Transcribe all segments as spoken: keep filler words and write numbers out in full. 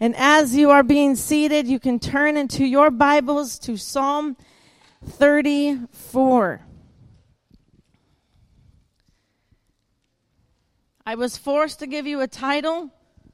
And as you are being seated, you can turn into your Bibles to Psalm thirty-four. I was forced to give you a title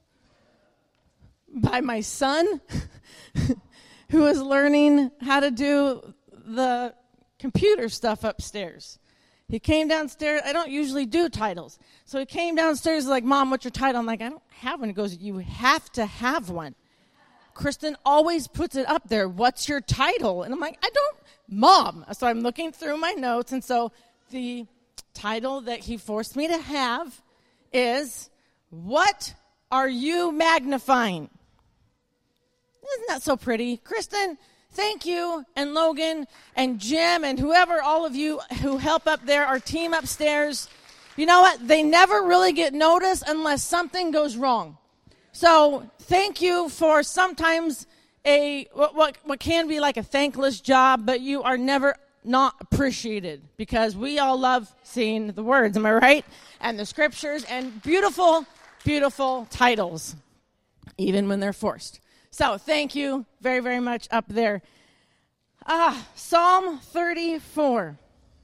by my son, who is learning how to do the computer stuff upstairs. He came downstairs. I don't usually do titles. So he came downstairs like, Mom, what's your title? I'm like, I don't have one. He goes, you have to have one. Kristen always puts it up there. What's your title? And I'm like, I don't, Mom. So I'm looking through my notes. And so the title that he forced me to have is, What Are You Magnifying? Isn't that so pretty? Kristen, thank you, and Logan, and Jim, and whoever, all of you who help up there, our team upstairs. You know what? They never really get noticed unless something goes wrong. So thank you for sometimes a what, what, what can be like a thankless job, but you are never not appreciated because we all love seeing the words, am I right? And the scriptures and beautiful, beautiful titles, even when they're forced. So thank you very, very much up there. Ah, Psalm thirty-four.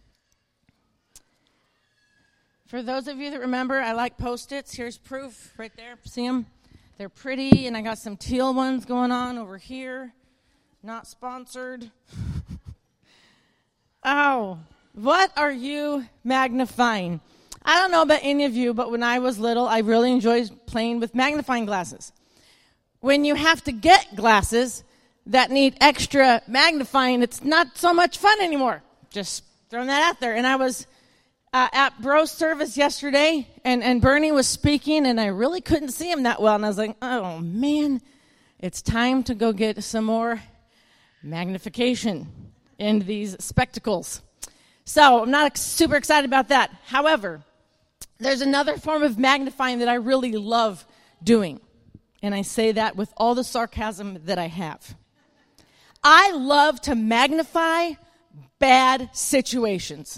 For those of you that remember, I like Post-its. Here's proof right there. See them? They're pretty, and I got some teal ones going on over here. Not sponsored. Oh, what are you magnifying? I don't know about any of you, but when I was little, I really enjoyed playing with magnifying glasses. When you have to get glasses that need extra magnifying, it's not so much fun anymore. Just throwing that out there. And I was uh, at Bro's service yesterday, and, and Bernie was speaking, and I really couldn't see him that well. And I was like, oh, man, it's time to go get some more magnification in these spectacles. So I'm not super excited about that. However, there's another form of magnifying that I really love doing. And I say that with all the sarcasm that I have. I love to magnify bad situations.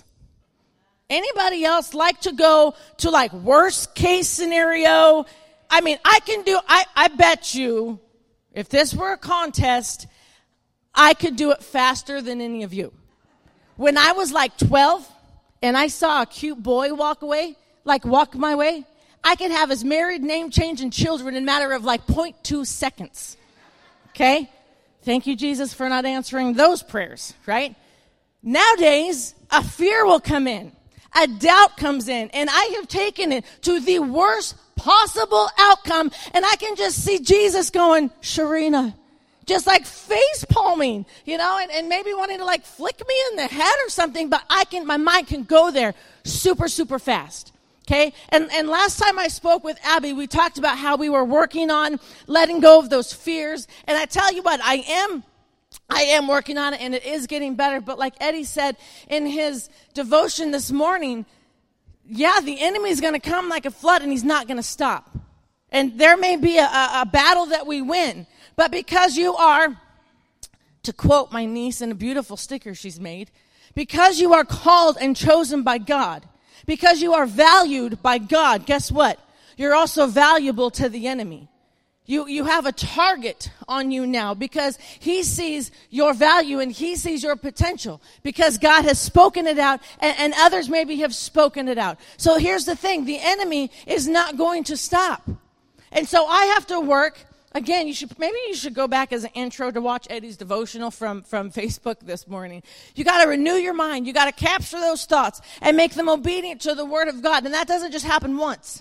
Anybody else like to go to like worst case scenario? I mean, I can do, I, I bet you, if this were a contest, I could do it faster than any of you. When I was like twelve and I saw a cute boy walk away, like walk my way, I could have his married, name change, and children in a matter of like zero point two seconds. Okay? Thank you, Jesus, for not answering those prayers, right? Nowadays, a fear will come in. A doubt comes in. And I have taken it to the worst possible outcome. And I can just see Jesus going, Sharina, just like face palming, you know, and, and maybe wanting to like flick me in the head or something. But I can, my mind can go there super, super fast. Okay, and, and last time I spoke with Abby, we talked about how we were working on letting go of those fears. And I tell you what, I am, I am working on it, and it is getting better. But like Eddie said in his devotion this morning, yeah, the enemy is going to come like a flood, and he's not going to stop. And there may be a, a, a battle that we win, but because you are, to quote my niece in a beautiful sticker she's made, because you are called and chosen by God, because you are valued by God, guess what? You're also valuable to the enemy. You you have a target on you now because he sees your value and he sees your potential because God has spoken it out and, and others maybe have spoken it out. So here's the thing. The enemy is not going to stop. And so I have to work. Again, you should maybe you should go back as an intro to watch Eddie's devotional from, from Facebook this morning. You got to renew your mind. You got to capture those thoughts and make them obedient to the Word of God. And that doesn't just happen once.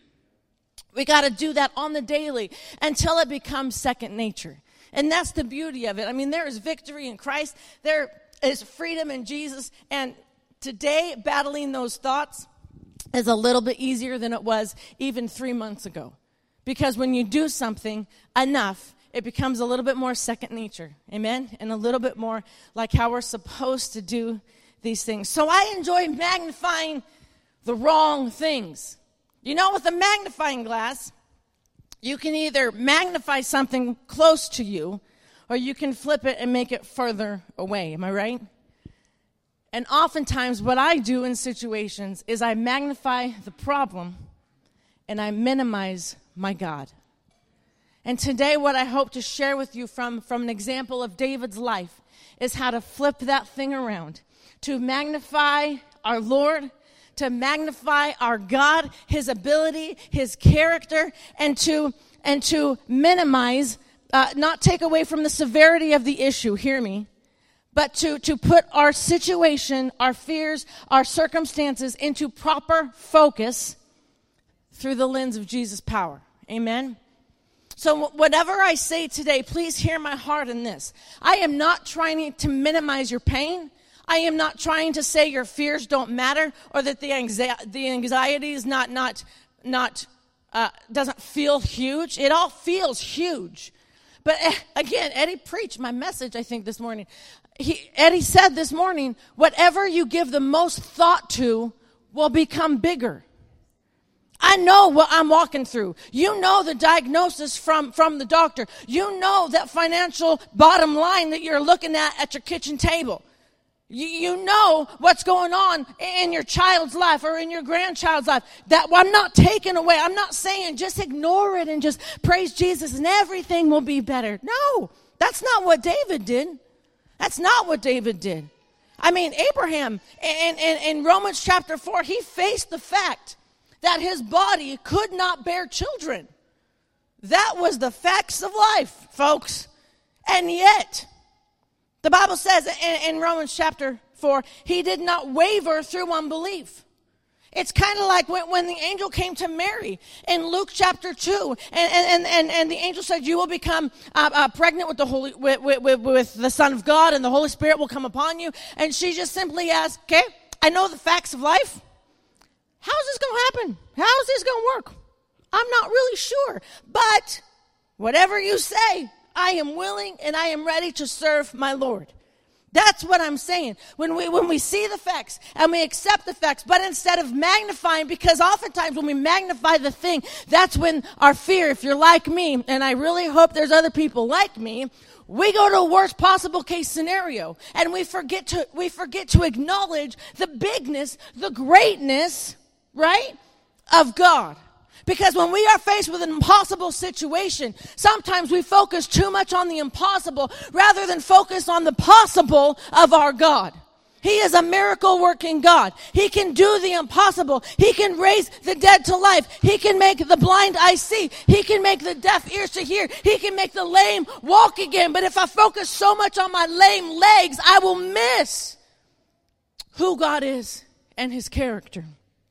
We got to do that on the daily until it becomes second nature. And that's the beauty of it. I mean, there is victory in Christ. There is freedom in Jesus. And today, battling those thoughts is a little bit easier than it was even three months ago. Because when you do something enough, it becomes a little bit more second nature. Amen? And a little bit more like how we're supposed to do these things. So I enjoy magnifying the wrong things. You know, with a magnifying glass, you can either magnify something close to you, or you can flip it and make it further away. Am I right? And oftentimes what I do in situations is I magnify the problem and I minimize my God. And today what I hope to share with you from, from an example of David's life is how to flip that thing around, to magnify our Lord, to magnify our God, his ability, his character, and to and to minimize, uh, not take away from the severity of the issue, hear me, but to, to put our situation, our fears, our circumstances into proper focus through the lens of Jesus' power. Amen? So whatever I say today, please hear my heart in this. I am not trying to minimize your pain. I am not trying to say your fears don't matter or that the anxiety, the anxiety is not, not, not, uh, doesn't feel huge. It all feels huge. But uh, again, Eddie preached my message, I think, this morning. He, Eddie said this morning, whatever you give the most thought to will become bigger. I know what I'm walking through. You know the diagnosis from, from the doctor. You know that financial bottom line that you're looking at at your kitchen table. You, you know what's going on in your child's life or in your grandchild's life. That I'm not taking away. I'm not saying just ignore it and just praise Jesus and everything will be better. No, that's not what David did. That's not what David did. I mean, Abraham in, in, in Romans chapter four, he faced the fact that his body could not bear children. That was the facts of life, folks. And yet, the Bible says in, in Romans chapter four, he did not waver through unbelief. It's kind of like when, when the angel came to Mary in Luke chapter two, and, and, and, and the angel said, you will become uh, uh, pregnant with the Holy with, with, with the Son of God, and the Holy Spirit will come upon you. And she just simply asked, okay, I know the facts of life. How is this going to happen? How is this going to work? I'm not really sure. But whatever you say, I am willing and I am ready to serve my Lord. That's what I'm saying. When we when we see the facts and we accept the facts, but instead of magnifying, because oftentimes when we magnify the thing, that's when our fear, if you're like me, and I really hope there's other people like me, we go to a worst possible case scenario, and we forget to we forget to acknowledge the bigness, the greatness, right, of God. Because when we are faced with an impossible situation, sometimes we focus too much on the impossible rather than focus on the possible of our God. He is a miracle working God. He can do the impossible. He can raise the dead to life. He can make the blind eyes see. He can make the deaf ears to hear. He can make the lame walk again. But if I focus so much on my lame legs, I will miss who God is and his character.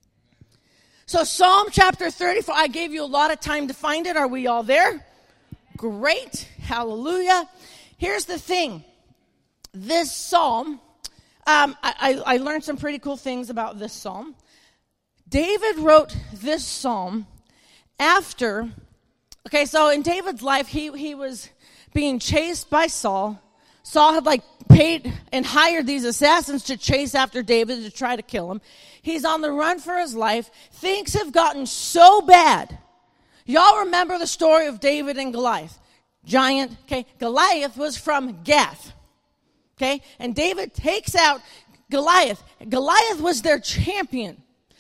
So Psalm chapter thirty-four, I gave you a lot of time to find it. Are we all there? Great. Hallelujah. Here's the thing. This psalm, um, I, I, I learned some pretty cool things about this psalm. David wrote this psalm after, okay, so in David's life, he, he was being chased by Saul. Saul had like paid and hired these assassins to chase after David to try to kill him. He's on the run for his life. Things have gotten so bad. Y'all remember the story of David and Goliath. Giant, okay? Goliath was from Gath, okay? And David takes out Goliath. Goliath was their champion.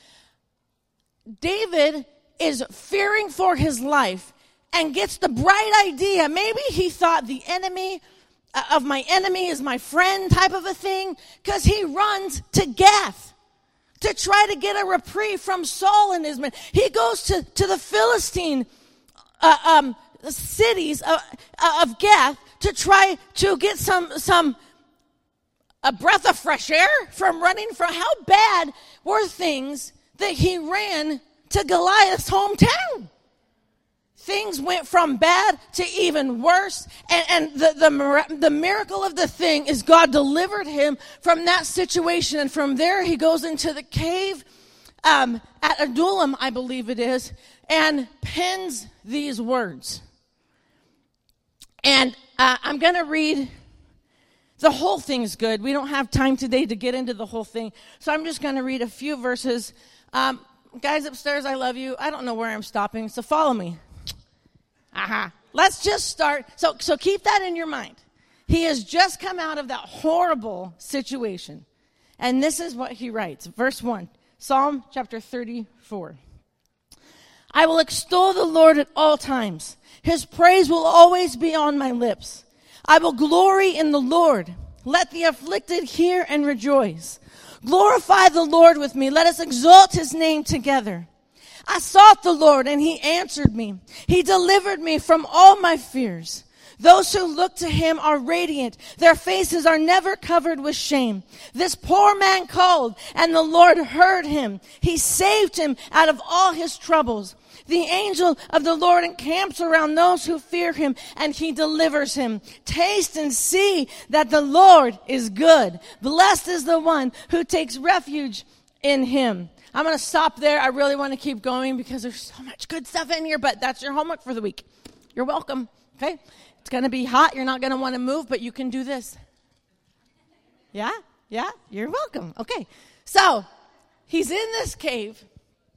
David is fearing for his life and gets the bright idea. Maybe he thought the enemy of my enemy is my friend type of a thing, because he runs to Gath to try to get a reprieve from Saul and his men. He goes to, to the Philistine uh, um, cities of, of Gath to try to get some some a breath of fresh air from running from. How bad were things that he ran to Goliath's hometown? Things went from bad to even worse. And, and the, the, the miracle of the thing is God delivered him from that situation. And from there, he goes into the cave um, at Adullam, I believe it is, and pens these words. And uh, I'm going to read. The whole thing's good. We don't have time today to get into the whole thing. So I'm just going to read a few verses. Um, guys upstairs, I love you. I don't know where I'm stopping, so follow me. Aha. Let's just start. So, so keep that in your mind. He has just come out of that horrible situation. And this is what he writes. Verse one, Psalm chapter thirty-four. I will extol the Lord at all times. His praise will always be on my lips. I will glory in the Lord. Let the afflicted hear and rejoice. Glorify the Lord with me. Let us exalt his name together. I sought the Lord, and he answered me. He delivered me from all my fears. Those who look to him are radiant. Their faces are never covered with shame. This poor man called, and the Lord heard him. He saved him out of all his troubles. The angel of the Lord encamps around those who fear him, and he delivers him. Taste and see that the Lord is good. Blessed is the one who takes refuge in him. I'm going to stop there. I really want to keep going because there's so much good stuff in here, but that's your homework for the week. You're welcome, okay? It's going to be hot. You're not going to want to move, but you can do this. Yeah? Yeah? You're welcome. Okay. So, he's in this cave,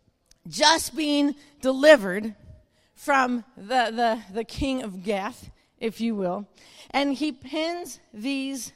just being delivered from the, the, the king of Gath, if you will, and he pens these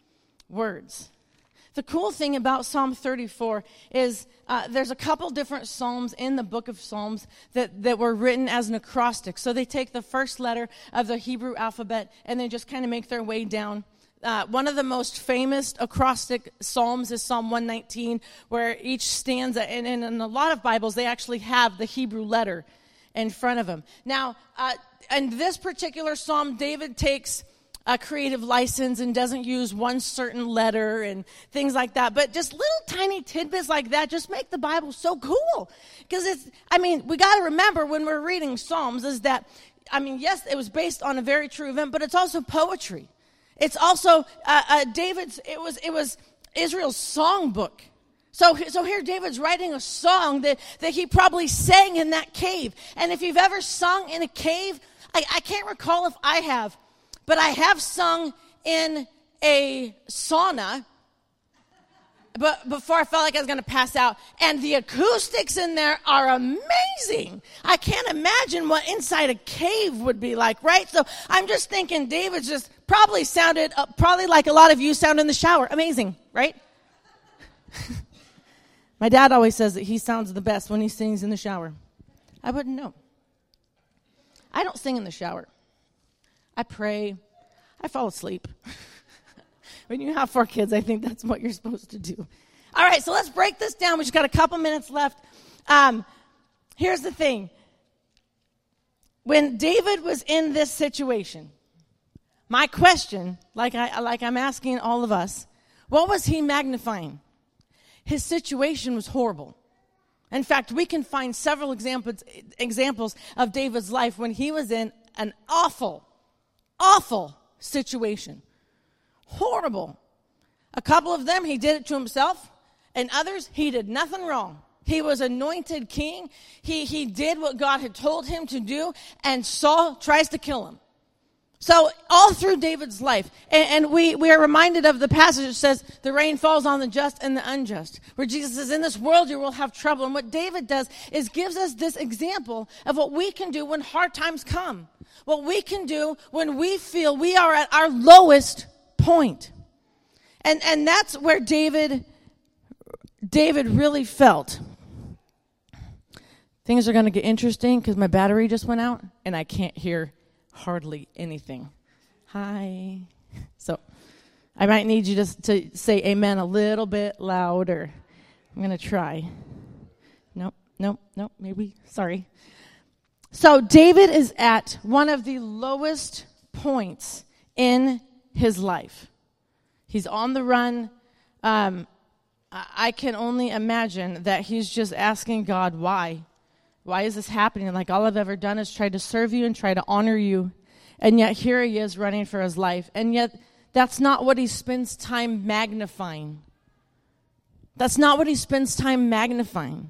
words. The cool thing about Psalm thirty-four is uh, there's a couple different psalms in the book of Psalms that, that were written as an acrostic. So they take the first letter of the Hebrew alphabet and they just kind of make their way down. Uh, one of the most famous acrostic psalms is Psalm one nineteen, where each stanza, and, and in a lot of Bibles, they actually have the Hebrew letter in front of them. Now, uh, in this particular psalm, David takes a creative license and doesn't use one certain letter and things like that. But just little tiny tidbits like that just make the Bible so cool. Because it's, I mean, we got to remember when we're reading Psalms is that, I mean, yes, it was based on a very true event, but it's also poetry. It's also uh, uh, David's, it was it was Israel's songbook. So, so here David's writing a song that, that he probably sang in that cave. And if you've ever sung in a cave, I, I can't recall if I have, but I have sung in a sauna, but before I felt like I was going to pass out. And the acoustics in there are amazing. I can't imagine what inside a cave would be like, right? So I'm just thinking David just probably sounded, uh, probably like a lot of you sound in the shower. Amazing, right? My dad always says that he sounds the best when he sings in the shower. I wouldn't know. I don't sing in the shower. I pray. I fall asleep. When you have four kids, I think that's what you're supposed to do. All right, so let's break this down. We just got a couple minutes left. Um, here's the thing. When David was in this situation, my question, like, I, like I'm asking all of us, what was he magnifying? His situation was horrible. In fact, we can find several examples, examples of David's life when he was in an awful, awful situation. Horrible. A couple of them, he did it to himself, and others, he did nothing wrong. He was anointed king. He, he did what God had told him to do, and Saul tries to kill him. So all through David's life, and, and we, we are reminded of the passage that says, the rain falls on the just and the unjust, where Jesus says, in this world you will have trouble. And what David does is gives us this example of what we can do when hard times come. What we can do when we feel we are at our lowest point. And and that's where David David really felt. Things are going to get interesting because my battery just went out and I can't hear hardly anything. Hi. So I might need you just to say amen a little bit louder. I'm going to try. Nope, nope, nope, maybe. Sorry. So David is at one of the lowest points in his life. He's on the run. Um, I can only imagine that he's just asking God, why? Why is this happening? Like, all I've ever done is try to serve you and try to honor you. And yet here he is running for his life. And yet that's not what he spends time magnifying. That's not what he spends time magnifying.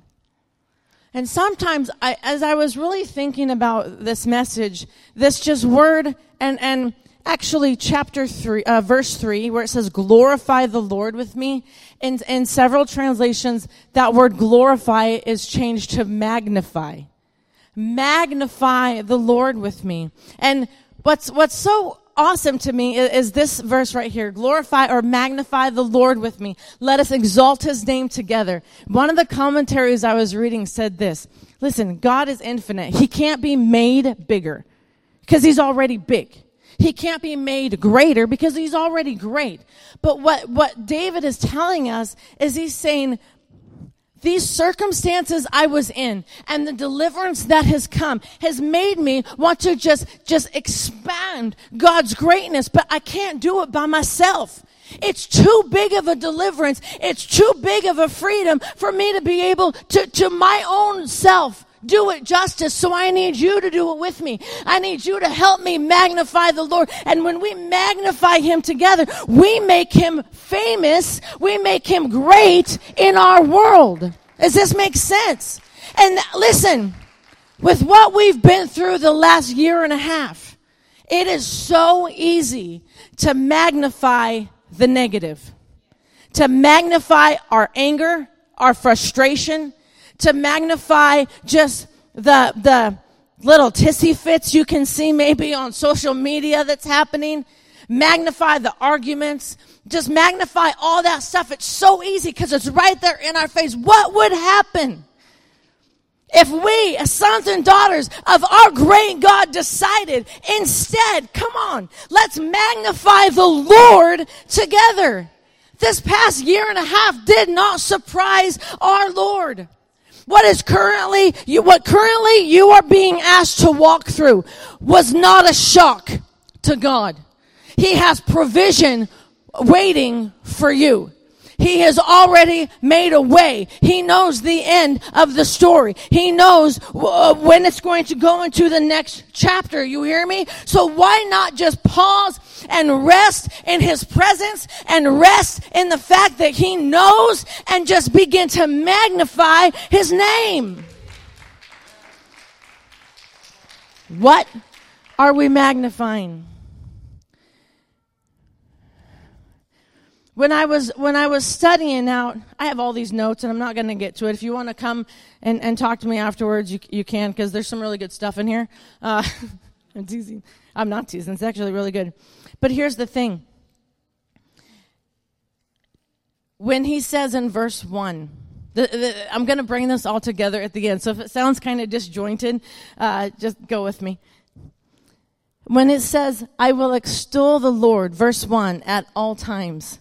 And sometimes, I, as I was really thinking about this message, this just word, and, and actually chapter three, uh, verse three, where it says, glorify the Lord with me. In, in several translations, that word glorify is changed to magnify. Magnify the Lord with me. And what's, what's so awesome to me is, is this verse right here. Glorify or magnify the Lord with me. Let us exalt his name together. One of the commentaries I was reading said this. Listen, God is infinite. He can't be made bigger because he's already big. He can't be made greater because he's already great. But what, what David is telling us is he's saying, these circumstances I was in and the deliverance that has come has made me want to just, just expand God's greatness, but I can't do it by myself. It's too big of a deliverance. It's too big of a freedom for me to be able to, to my own self do it justice. So I need you to do it with me. I need you to help me magnify the Lord. And when we magnify him together, we make him famous. We make him great in our world. Does this make sense? And listen, with what we've been through the last year and a half, it is so easy to magnify the negative, to magnify our anger, our frustration, to magnify just the the little tissy fits you can see maybe on social media that's happening, magnify the arguments, just magnify all that stuff. It's so easy because it's right there in our face. What would happen if we, as sons and daughters of our great God, decided instead, come on, let's magnify the Lord together? This past year and a half did not surprise our Lord. What is currently, you, what currently you are being asked to walk through was not a shock to God. He has provision waiting for you. He has already made a way. He knows the end of the story. He knows uh, when it's going to go into the next chapter. You hear me? So why not just pause and rest in his presence and rest in the fact that he knows and just begin to magnify his name? What are we magnifying? When I was when I was studying out, I have all these notes, and I'm not going to get to it. If you want to come and, and talk to me afterwards, you you can, because there's some really good stuff in here. Uh, I'm teasing. I'm not teasing. It's actually really good. But here's the thing. When he says in verse one, the, the, I'm going to bring this all together at the end. So if it sounds kind of disjointed, uh, just go with me. When it says, I will extol the Lord, verse one, at all times,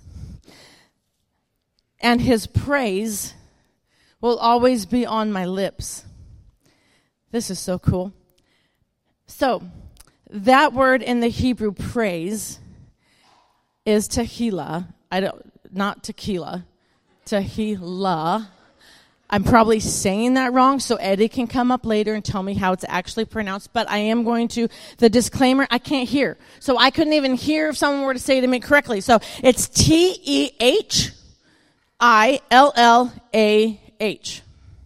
and his praise will always be on my lips. This is so cool. So, that word in the Hebrew, praise, is tehillah. I don't, not tequila. Tehillah. I'm probably saying that wrong, so Eddie can come up later and tell me how it's actually pronounced, but I am going to, the disclaimer, I can't hear. So I couldn't even hear if someone were to say it to me correctly. So it's T E H I L L A H.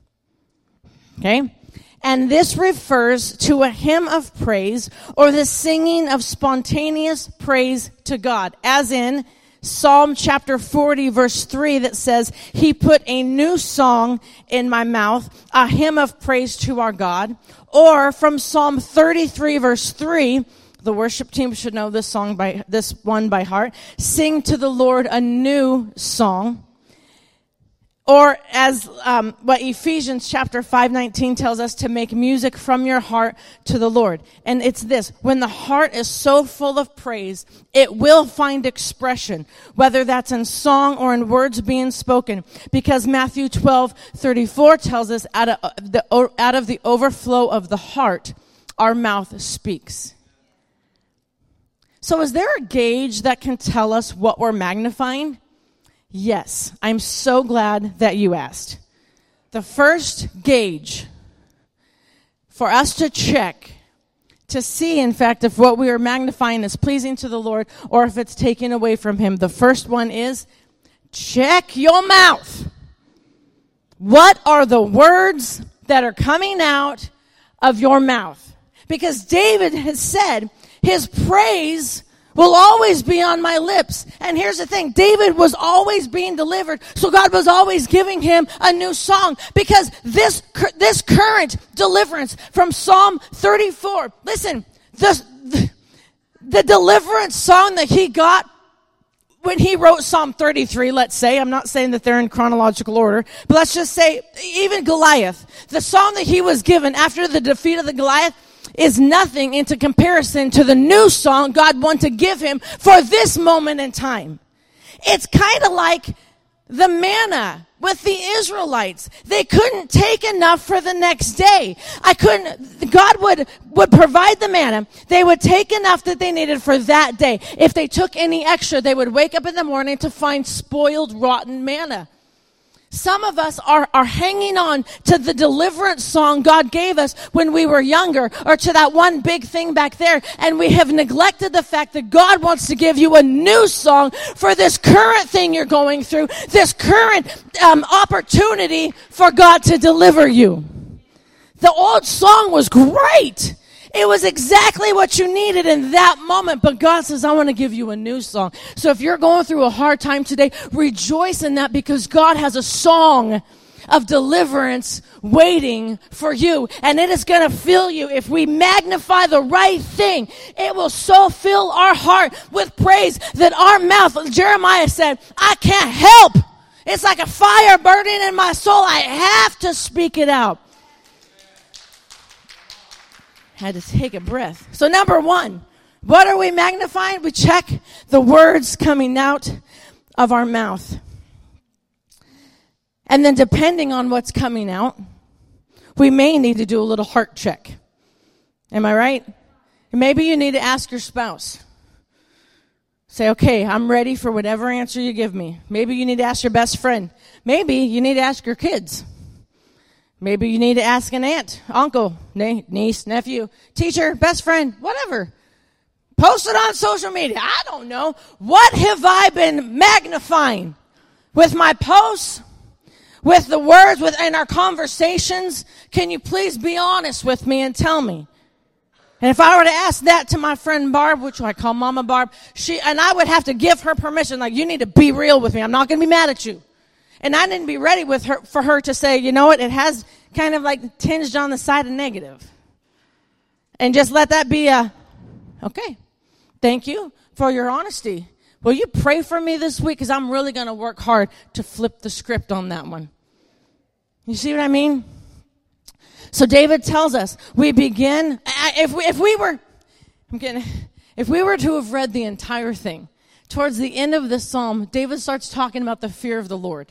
Okay? And this refers to a hymn of praise or the singing of spontaneous praise to God, as in Psalm chapter forty verse three that says, he put a new song in my mouth, a hymn of praise to our God. Or from Psalm thirty-three verse three, the worship team should know this song by, this one by heart. Sing to the Lord a new song. Or as um, what Ephesians chapter five nineteen tells us, to make music from your heart to the Lord. And it's this, when the heart is so full of praise, it will find expression, whether that's in song or in words being spoken. Because Matthew twelve thirty-four tells us, out of the, out of the overflow of the heart, our mouth speaks. So is there a gauge that can tell us what we're magnifying? Yes, I'm so glad that you asked. The first gauge for us to check, to see, in fact, if what we are magnifying is pleasing to the Lord or if it's taken away from him, the first one is check your mouth. What are the words that are coming out of your mouth? Because David has said his praise will always be on my lips. And here's the thing. David was always being delivered. So God was always giving him a new song. Because this, this current deliverance from Psalm thirty-four. Listen, the, the, the deliverance song that he got when he wrote Psalm thirty-three, let's say, I'm not saying that they're in chronological order, but let's just say even Goliath, the song that he was given after the defeat of the Goliath is nothing into comparison to the new song God wanted to give him for this moment in time. It's kind of like the manna with the Israelites. They couldn't take enough for the next day. I couldn't, God would, would provide the manna. They would take enough that they needed for that day. If they took any extra, they would wake up in the morning to find spoiled, rotten manna. Some of us are, are hanging on to the deliverance song God gave us when we were younger, or to that one big thing back there, and we have neglected the fact that God wants to give you a new song for this current thing you're going through, this current um, opportunity for God to deliver you. The old song was great. It was exactly what you needed in that moment. But God says, I want to give you a new song. So if you're going through a hard time today, rejoice in that, because God has a song of deliverance waiting for you. And it is going to fill you. If we magnify the right thing, it will so fill our heart with praise that our mouth, Jeremiah said, I can't help. It's like a fire burning in my soul. I have to speak it out. Had to take a breath. So number one, what are we magnifying? We check the words coming out of our mouth. And then depending on what's coming out, we may need to do a little heart check. Am I right? Maybe you need to ask your spouse. Say, okay, I'm ready for whatever answer you give me. Maybe you need to ask your best friend. Maybe you need to ask your kids. Maybe you need to ask an aunt, uncle, niece, nephew, teacher, best friend, whatever. Post it on social media. I don't know. What have I been magnifying? With my posts? With the words? With in our conversations? Can you please be honest with me and tell me? And if I were to ask that to my friend Barb, which I call Mama Barb, she and I would have to give her permission, like, you need to be real with me. I'm not going to be mad at you. And I didn't be ready with her for her to say, you know what, it has kind of like tinged on the side of negative. And just let that be a, okay, thank you for your honesty. Will you pray for me this week? Because I'm really going to work hard to flip the script on that one. You see what I mean? So David tells us, we begin, if we, if we were, I'm getting, if we were to have read the entire thing, towards the end of this psalm, David starts talking about the fear of the Lord.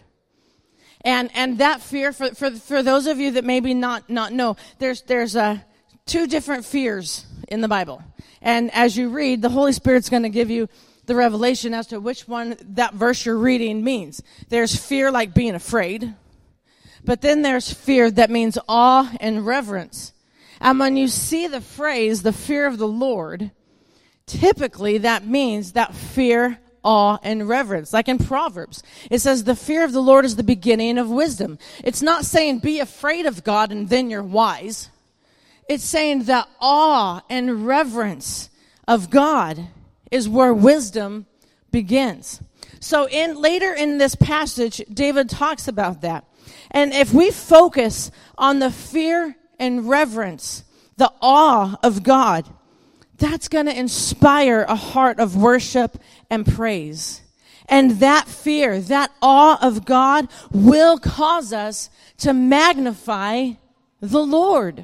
And and that fear, for for for those of you that maybe not not know, there's there's uh, two different fears in the Bible. And as you read, the Holy Spirit's going to give you the revelation as to which one that verse you're reading means. There's fear like being afraid. But then there's fear that means awe and reverence. And when you see the phrase, the fear of the Lord, typically that means that fear, awe, and reverence. Like in Proverbs, it says the fear of the Lord is the beginning of wisdom. It's not saying be afraid of God and then you're wise. It's saying that awe and reverence of God is where wisdom begins. So in later in this passage, David talks about that. And if we focus on the fear and reverence, the awe of God, that's going to inspire a heart of worship and praise. And that fear, that awe of God will cause us to magnify the Lord.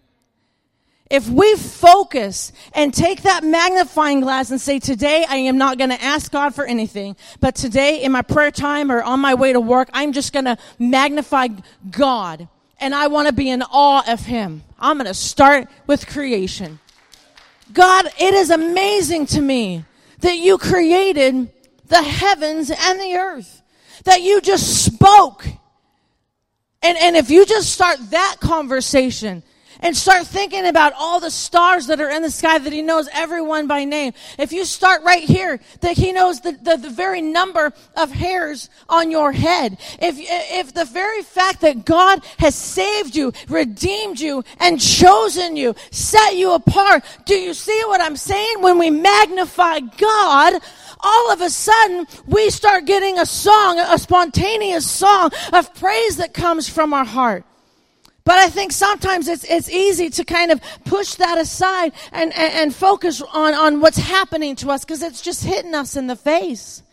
If we focus and take that magnifying glass and say, today I am not going to ask God for anything, but today in my prayer time or on my way to work, I'm just going to magnify God. And I want to be in awe of Him. I'm going to start with creation. God, it is amazing to me that you created the heavens and the earth, that you just spoke. And, and if you just start that conversation and start thinking about all the stars that are in the sky, that He knows everyone by name. If you start right here, that He knows the, the, the very number of hairs on your head. If, if the very fact that God has saved you, redeemed you, and chosen you, set you apart. Do you see what I'm saying? When we magnify God, all of a sudden, we start getting a song, a spontaneous song of praise that comes from our heart. But I think sometimes it's it's easy to kind of push that aside and, and, and focus on, on what's happening to us because it's just hitting us in the face.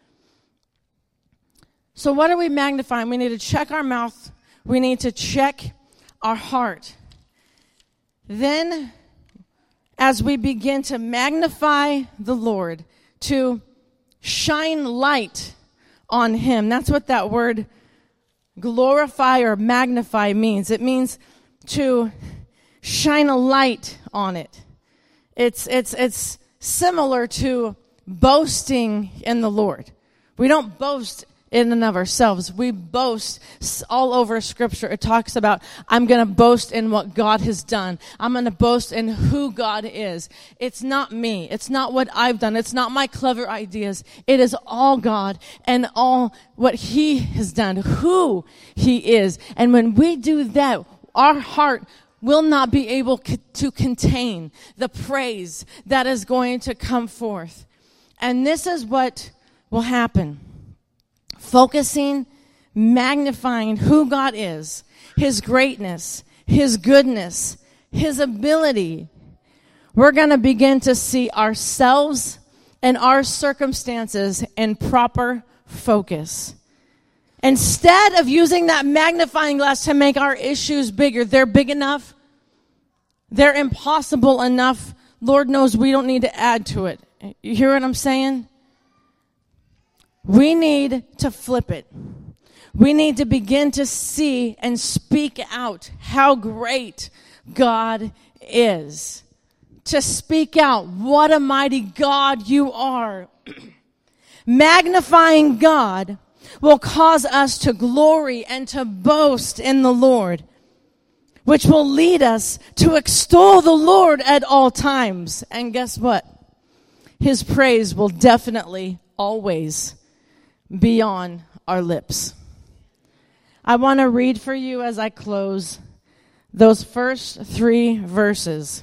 So what are we magnifying? We need to check our mouth. We need to check our heart. Then, as we begin to magnify the Lord, to shine light on Him, that's what that word glorify or magnify means. It means to shine a light on it. It's it's it's similar to boasting in the Lord. We don't boast in and of ourselves. We boast all over Scripture. It talks about, I'm going to boast in what God has done. I'm going to boast in who God is. It's not me. It's not what I've done. It's not my clever ideas. It is all God and all what He has done, who He is. And when we do that, our heart will not be able to contain the praise that is going to come forth. And this is what will happen. Focusing, magnifying who God is, His greatness, His goodness, His ability, we're going to begin to see ourselves and our circumstances in proper focus. Instead of using that magnifying glass to make our issues bigger, they're big enough, they're impossible enough, Lord knows we don't need to add to it. You hear what I'm saying? We need to flip it. We need to begin to see and speak out how great God is. To speak out, what a mighty God you are. Magnifying God will cause us to glory and to boast in the Lord, which will lead us to extol the Lord at all times. And guess what? His praise will definitely always be on our lips. I want to read for you as I close those first three verses.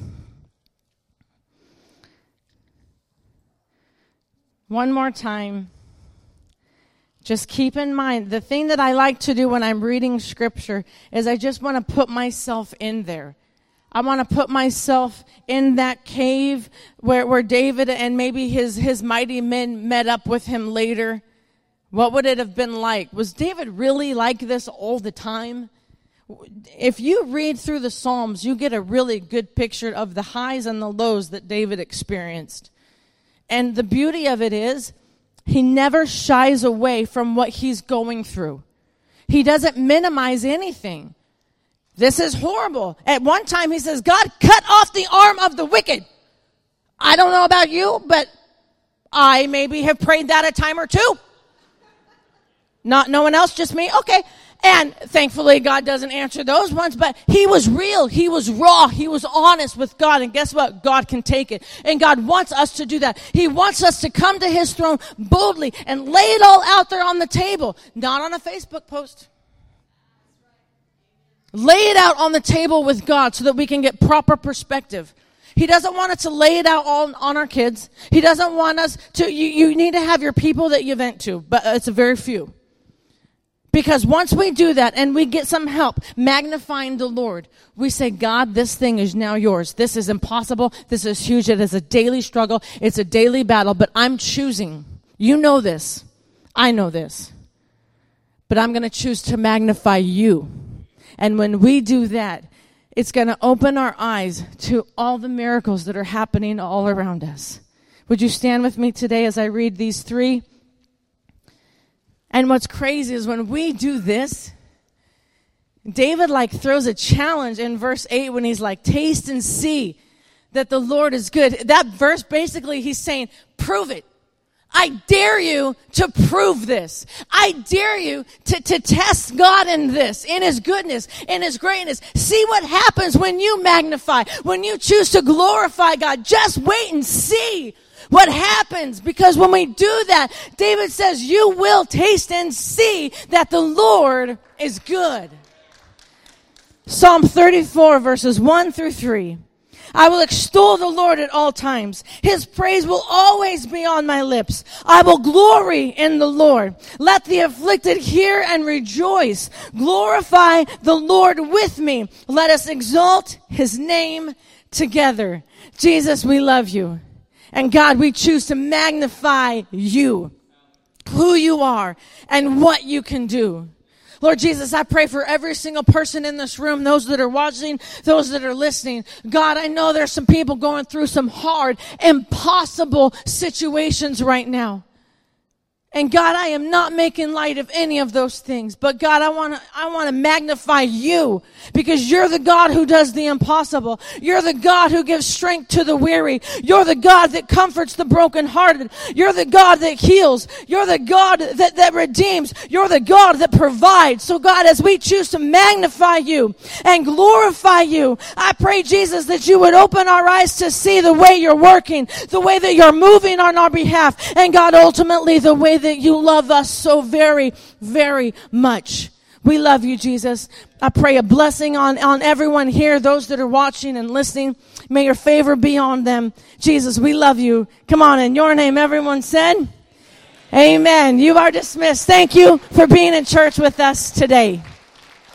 One more time. Just keep in mind, the thing that I like to do when I'm reading Scripture is I just want to put myself in there. I want to put myself in that cave where, where David and maybe his, his mighty men met up with him later. What would it have been like? Was David really like this all the time? If you read through the Psalms, you get a really good picture of the highs and the lows that David experienced. And the beauty of it is, he never shies away from what he's going through. He doesn't minimize anything. This is horrible. At one time he says, God, cut off the arm of the wicked. I don't know about you, but I maybe have prayed that a time or two. Not no one else, just me? Okay. And thankfully God doesn't answer those ones, but he was real. He was raw. He was honest with God. And guess what? God can take it. And God wants us to do that. He wants us to come to His throne boldly and lay it all out there on the table. Not on a Facebook post. Lay it out on the table with God so that we can get proper perspective. He doesn't want us to lay it out all on our kids. He doesn't want us to, you, you need to have your people that you vent to, but it's a very few. Because once we do that and we get some help magnifying the Lord, we say, God, this thing is now yours. This is impossible. This is huge. It is a daily struggle. It's a daily battle, but I'm choosing. You know this. I know this. But I'm going to choose to magnify you. And when we do that, it's going to open our eyes to all the miracles that are happening all around us. Would you stand with me today as I read these three? And what's crazy is when we do this, David like throws a challenge in verse eight when he's like, taste and see that the Lord is good. That verse, basically, he's saying, prove it. I dare you to prove this. I dare you to, to test God in this, in His goodness, in His greatness. See what happens when you magnify, when you choose to glorify God. Just wait and see what happens, because when we do that, David says, you will taste and see that the Lord is good. Psalm thirty-four, verses one through three. I will extol the Lord at all times. His praise will always be on my lips. I will glory in the Lord. Let the afflicted hear and rejoice. Glorify the Lord with me. Let us exalt his name together. Jesus, we love you. And God, we choose to magnify you, who you are, and what you can do. Lord Jesus, I pray for every single person in this room, those that are watching, those that are listening. God, I know there's some people going through some hard, impossible situations right now. And God, I am not making light of any of those things. But God, I want to I want to magnify you because you're the God who does the impossible. You're the God who gives strength to the weary. You're the God that comforts the brokenhearted. You're the God that heals. You're the God that, that redeems. You're the God that provides. So God, as we choose to magnify you and glorify you, I pray, Jesus, that you would open our eyes to see the way you're working, the way that you're moving on our behalf, and God, ultimately the way that you love us so very, very much. We love you, Jesus. I pray a blessing on, on everyone here, those that are watching and listening. May your favor be on them. Jesus, we love you. Come on, in your name, everyone said, amen. You are dismissed. Thank you for being in church with us today.